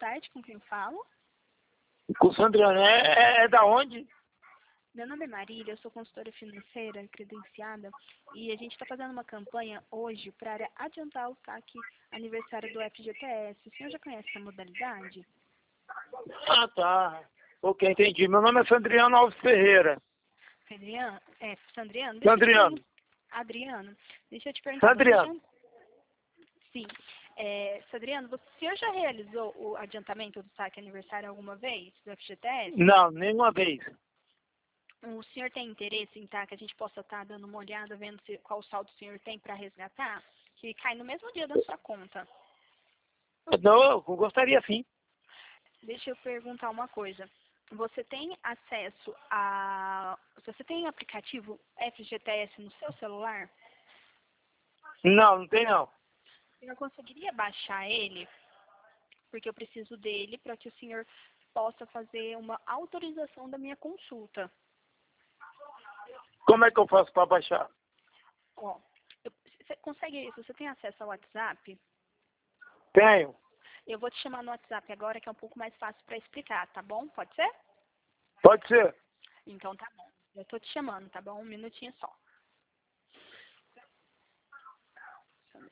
tarde, com quem falo? Com o Sandriano. É da onde? Meu nome é Marília, eu sou consultora financeira credenciada e a gente está fazendo uma campanha hoje para adiantar o saque aniversário do FGTS. O senhor já conhece essa modalidade? Ah, tá. Ok, entendi. Meu nome é Sandriano Alves Ferreira. Sandriano? Sandriano? Sandriano. Adriano, deixa eu te perguntar. Sandriano. Sim. Sandriano, o senhor já realizou o adiantamento do saque aniversário alguma vez do FGTS? Não, nenhuma vez. O senhor tem interesse em que a gente possa estar dando uma olhada, vendo qual saldo o senhor tem para resgatar? Que cai no mesmo dia da sua conta. Não, eu gostaria sim. Deixa eu perguntar uma coisa. Você tem acesso a... Você tem aplicativo FGTS no seu celular? Não tem não. Eu conseguiria baixar ele, porque eu preciso dele para que o senhor possa fazer uma autorização da minha consulta. Como é que eu faço para baixar? Ó, você consegue isso? Você tem acesso ao WhatsApp? Tenho. Eu vou te chamar no WhatsApp agora, que é um pouco mais fácil para explicar, tá bom? Pode ser? Pode ser. Então tá bom. Eu tô te chamando, tá bom? Um minutinho só.